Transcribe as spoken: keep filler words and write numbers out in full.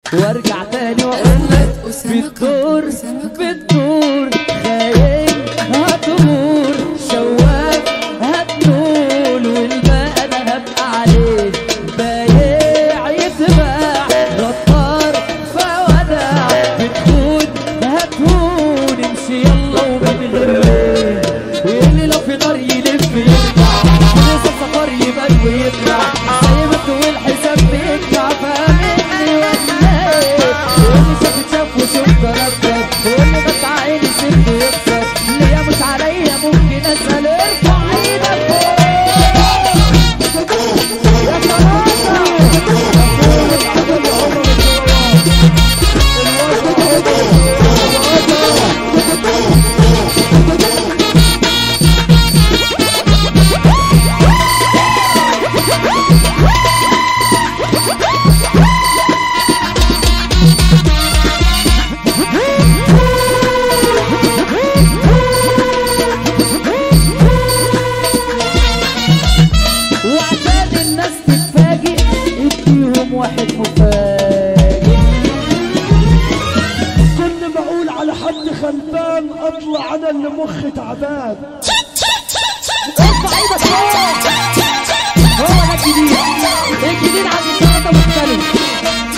وارجع تاني واقول لك بتدور بتدور خاين هتمور شواف هتنول والباقي انا هبقى عليه بايع يتباع غطار فودع بتكون هتهون امشي يلا ومن غير واللي لو في نار يلف يرجع ونوصل سفر يبان ويطلع زي ما تقول حساب بيدفع فاهمني ولا ايه واللي شاف شاف وشوف تردد واللي بس عيني سيب يخسر ليا مش عليا ممكن اسال ارفع ايدك فوق يا واحد مفاجئ كنت بقول على حد خلبان اطلع انا اللي مخي تعبان. ارفع ايدك فوق. هو ده الجديد الجديد عن الثلاثة مختلف.